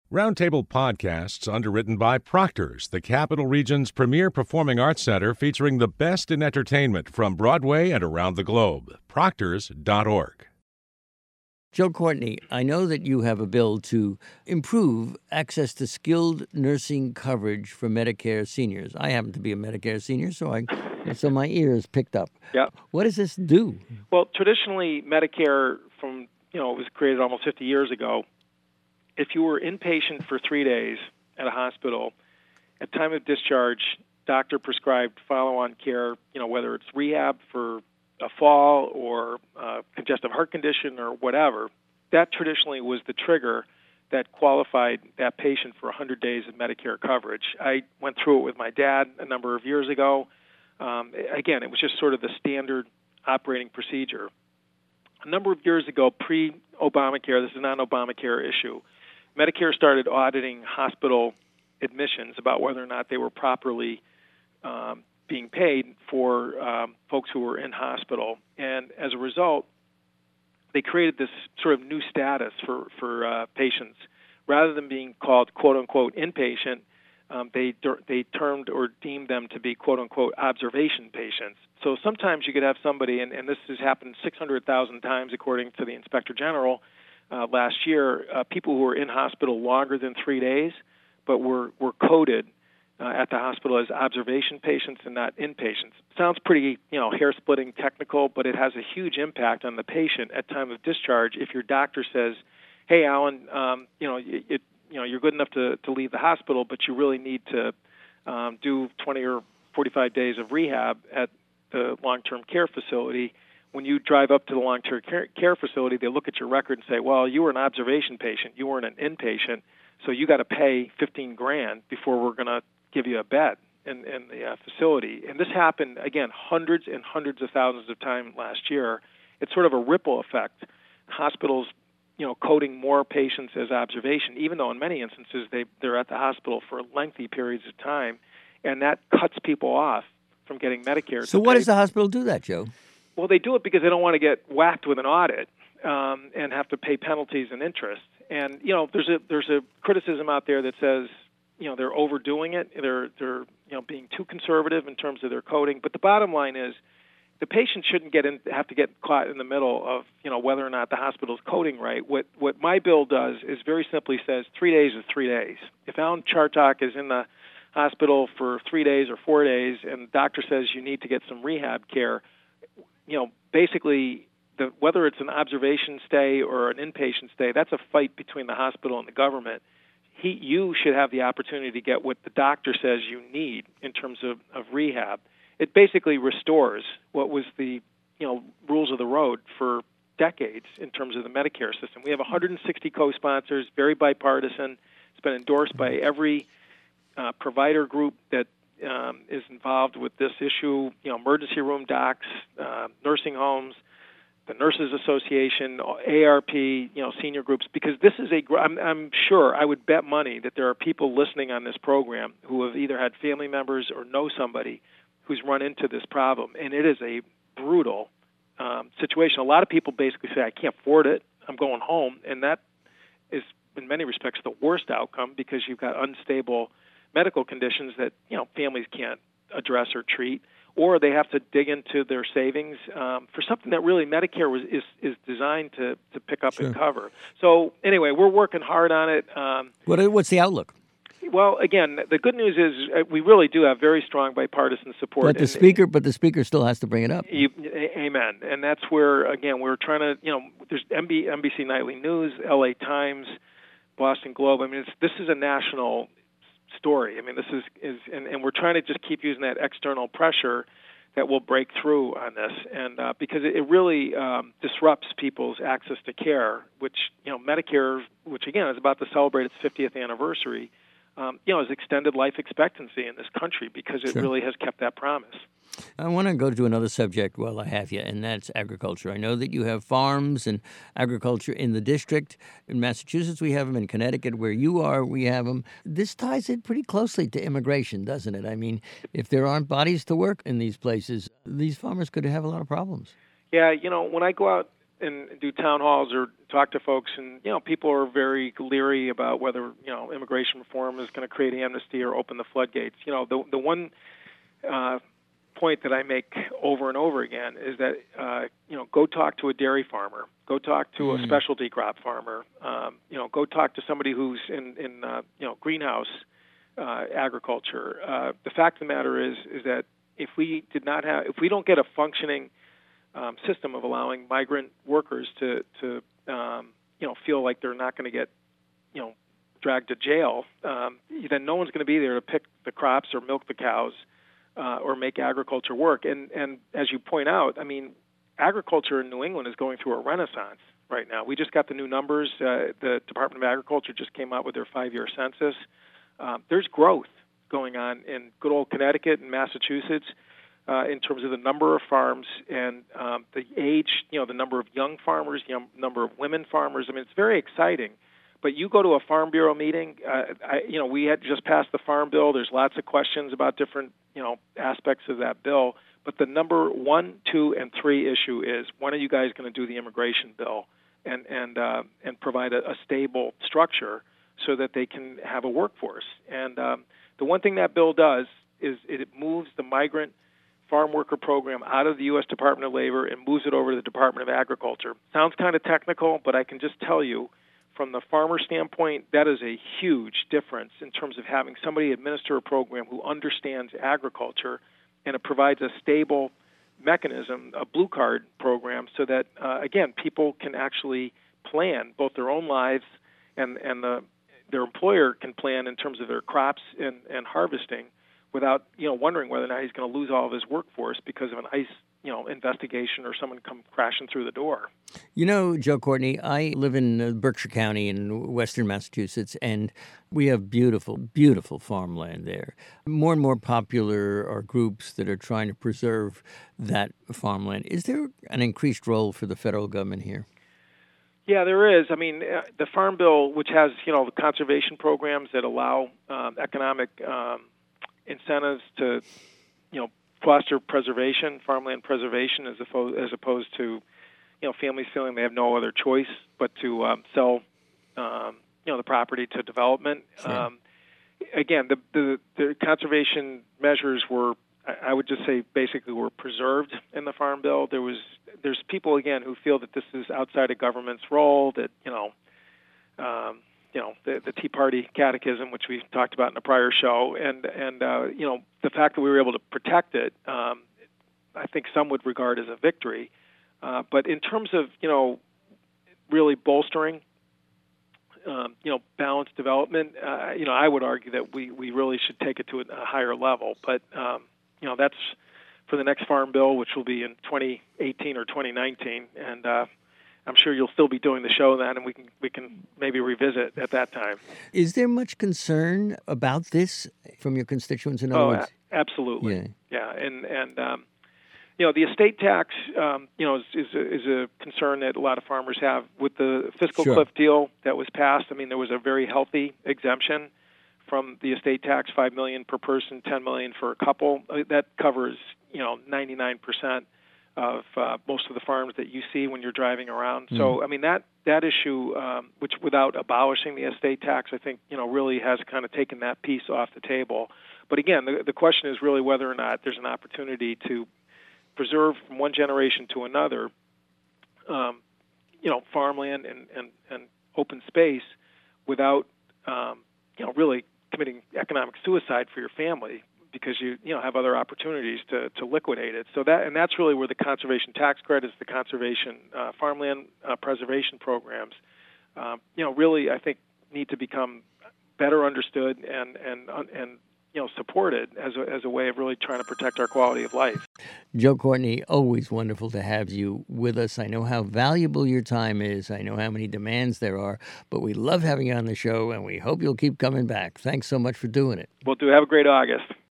Roundtable Podcasts underwritten by Proctor's, the Capital Region's premier performing arts center featuring the best in entertainment from Broadway and around the globe. Proctors.org. Joe Courtney, I know that you have a bill to improve access to skilled nursing coverage for Medicare seniors. I happen to be a Medicare senior, so my ears picked up. Yeah. What does this do? Well, traditionally, Medicare it was created almost 50 years ago. If you were inpatient for 3 days at a hospital, at time of discharge, doctor prescribed follow-on care, whether it's rehab for a fall or congestive heart condition or whatever, that traditionally was the trigger that qualified that patient for 100 days of Medicare coverage. I went through it with my dad a number of years ago. Again, it was just sort of the standard operating procedure. A number of years ago, pre-Obamacare, this is not an Obamacare issue, Medicare started auditing hospital admissions about whether or not they were properly being paid for folks who were in hospital. And as a result, they created this sort of new status for patients. Rather than being called, quote-unquote, inpatient, they termed or deemed them to be, quote-unquote, observation patients. So sometimes you could have somebody, and this has happened 600,000 times according to the Inspector General last year, people who were in hospital longer than 3 days, but were coded at the hospital as observation patients and not inpatients. Sounds pretty, hair-splitting technical, but it has a huge impact on the patient at time of discharge. If your doctor says, "Hey, Alan, you're good enough to leave the hospital, but you really need to do 20 or 45 days of rehab at the long-term care facility." When you drive up to the long-term care facility, they look at your record and say, "Well, you were an observation patient. You weren't an inpatient, so you got to pay $15,000 before we're going to give you a bed in the facility." And this happened, again, hundreds and hundreds of thousands of times last year. It's sort of a ripple effect. Hospitals, coding more patients as observation, even though in many instances they're at the hospital for lengthy periods of time, and that cuts people off from getting Medicare. So why does the hospital do that, Joe? Well, they do it because they don't want to get whacked with an audit and have to pay penalties and interest. And there's a criticism out there that says they're overdoing it. They're being too conservative in terms of their coding. But the bottom line is the patient shouldn't have to get caught in the middle of whether or not the hospital's coding right. What my bill does is very simply says 3 days is 3 days. If Alan Chartok is in the hospital for 3 days or 4 days and the doctor says you need to get some rehab care, basically, whether it's an observation stay or an inpatient stay, that's a fight between the hospital and the government. You should have the opportunity to get what the doctor says you need in terms of rehab. It basically restores what was the rules of the road for decades in terms of the Medicare system. We have 160 co-sponsors, very bipartisan. It's been endorsed by every provider group that is involved with this issue, emergency room docs, nursing homes, the Nurses Association, ARP, senior groups, because this is I'm sure, I would bet money that there are people listening on this program who have either had family members or know somebody who's run into this problem, and it is a brutal situation. A lot of people basically say, "I can't afford it, I'm going home," and that is, in many respects, the worst outcome because you've got unstable medical conditions that families can't address or treat, or they have to dig into their savings for something that really Medicare is designed to pick up and cover. So anyway, we're working hard on it. What's the outlook? Well, again, the good news is we really do have very strong bipartisan support. But the speaker still has to bring it up. Amen. And that's where, again, we're trying to, there's NBC Nightly News, LA Times, Boston Globe. I mean, this is a national story. I mean, this is and we're trying to just keep using that external pressure that will break through on this, and because it really disrupts people's access to care, which Medicare, which again is about to celebrate its 50th anniversary, has extended life expectancy in this country because it really has kept that promise. I want to go to another subject while I have you, and that's agriculture. I know that you have farms and agriculture in the district. In Massachusetts, we have them. In Connecticut, where you are, we have them. This ties in pretty closely to immigration, doesn't it? I mean, if there aren't bodies to work in these places, these farmers could have a lot of problems. Yeah, when I go out and do town halls or talk to folks, and people are very leery about whether immigration reform is going to create amnesty or open the floodgates. The one point that I make over and over again is that go talk to a dairy farmer, go talk to a specialty crop farmer, go talk to somebody who's in greenhouse agriculture. The fact of the matter is that if we don't get a functioning system of allowing migrant workers to feel like they're not going to get dragged to jail, then no one's going to be there to pick the crops or milk the cows or make agriculture work. And as you point out, I mean, agriculture in New England is going through a renaissance right now. We just got the new numbers. The Department of Agriculture just came out with their 5-year census. There's growth going on in good old Connecticut and Massachusetts in terms of the number of farms and the age, the number of young farmers, number of women farmers. I mean, it's very exciting. But you go to a Farm Bureau meeting, we had just passed the Farm Bill. There's lots of questions about different, aspects of that bill. But the number 1, 2, and 3 issue is, when are you guys going to do the immigration bill and provide a stable structure so that they can have a workforce? And the one thing that bill does is it moves the migrant farm worker program out of the U.S. Department of Labor and moves it over to the Department of Agriculture. Sounds kind of technical, but I can just tell you, from the farmer standpoint, that is a huge difference in terms of having somebody administer a program who understands agriculture, and it provides a stable mechanism, a blue card program, so that, again, people can actually plan both their own lives and their employer can plan in terms of their crops and harvesting without, wondering whether or not he's going to lose all of his workforce because of an ICE investigation or someone come crashing through the door. Joe Courtney, I live in Berkshire County in western Massachusetts, and we have beautiful, beautiful farmland there. More and more popular are groups that are trying to preserve that farmland. Is there an increased role for the federal government here? Yeah, there is. I mean, the Farm Bill, which has, the conservation programs that allow economic incentives to, foster preservation, farmland preservation, as opposed to, families feeling they have no other choice but to sell, the property to development. Sure. Again, the conservation measures were, I would just say, basically were preserved in the Farm Bill. There's people again who feel that this is outside of government's role. That the Tea Party catechism, which we talked about in a prior show, and the fact that we were able to protect it, I think some would regard as a victory. But in terms of really bolstering balanced development, I would argue that we really should take it to a higher level. But that's for the next Farm Bill, which will be in 2018 or 2019, and I'm sure you'll still be doing the show then, and we can maybe revisit at that time. Is there much concern about this from your constituents? In other words, absolutely. Yeah, and the estate tax, is a concern that a lot of farmers have with the fiscal cliff deal that was passed. I mean, there was a very healthy exemption from the estate tax, $5 million per person, $10 million for a couple. That covers 99% of most of the farms that you see when you're driving around. So, I mean, that issue, which without abolishing the estate tax, I think, really has kind of taken that piece off the table. But again, the question is really whether or not there's an opportunity to preserve from one generation to another, farmland and open space without, really committing economic suicide for your family, because you have other opportunities to liquidate it. So that's really where the conservation tax credits, the conservation farmland preservation programs, really I think need to become better understood and supported as a way of really trying to protect our quality of life. Joe Courtney, always wonderful to have you with us. I know how valuable your time is. I know how many demands there are, but we love having you on the show, and we hope you'll keep coming back. Thanks so much for doing it. Well, do have a great August.